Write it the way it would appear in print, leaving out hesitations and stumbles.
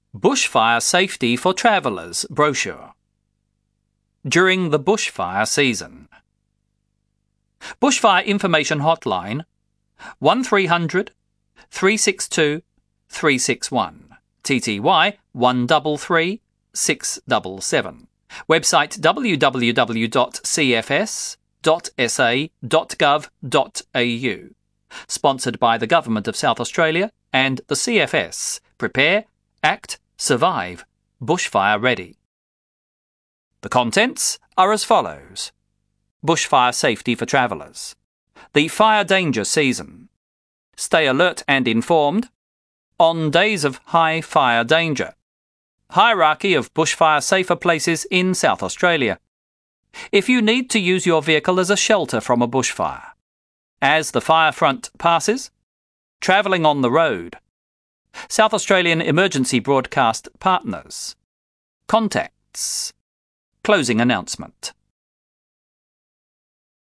Bushfire Safety for Travellers brochure. During the bushfire season. Bushfire Information Hotline 1300 362 361 TTY 133 677. Website www.cfs.sa.gov.au. Sponsored by the Government of South Australia and the CFS. Prepare, Act, Survive, Bushfire Ready. The contents are as follows. Bushfire Safety for Travellers. The Fire Danger Season. Stay alert and informed. On days of high fire danger. Hierarchy of bushfire safer places in South Australia. If you need to use your vehicle as a shelter from a bushfire. As the fire front passes. Travelling on the road. South Australian Emergency Broadcast Partners. Contacts. Closing announcement.